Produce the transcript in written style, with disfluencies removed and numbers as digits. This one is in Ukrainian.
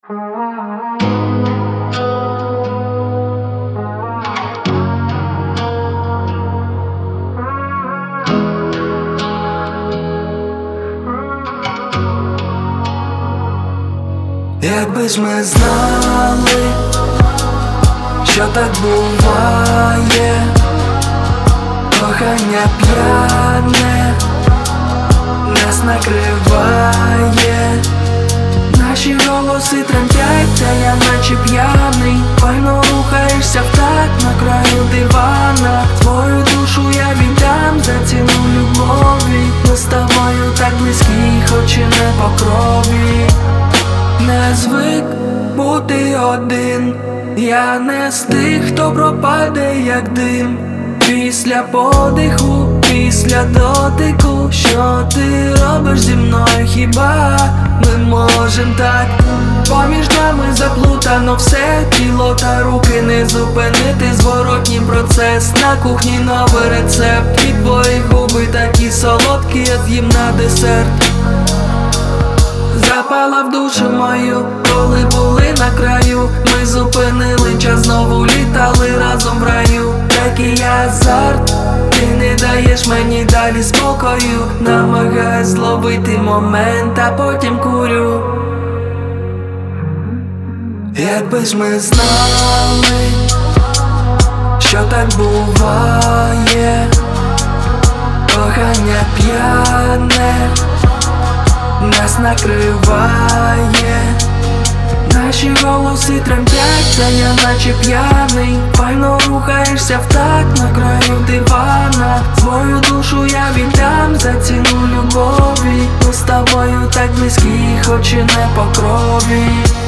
Якби ж ми знали, що так буває, кохання п'яне нас накриває, наші голоси тремтять, а я наче п'яний. Пально рухаєшся в такт на краю дивана. Твою душу я віддам за ціну любові. Ми з тобою так близькі, хоч і не по крові. Не звик бути один, я не з тих, хто пропаде як дим. Після подиху, після дотику, що ти робиш зі мною, хіба ми можем так? Поміж нами заплутано все, тіло та руки не зупинити зворотній процес. На кухні новий рецепт, і твої губи такі солодкі, я з'їм на десерт. Запала в душу мою, коли були на краю. Ми зупинили час, знову літали разом в раю. Такий азарт, ти не даєш мені далі спокою. Намагаюсь зловити момент, а потім курю. Якби ж ми знали, що так буває, кохання п'яне нас накриває, наші голоси тремтять, а я наче п'яний. Файно рухаєшся в такт на краю дивана. Свою душу я віддам за ціну любові. Ми з тобою так близькі, хоч і не по крові.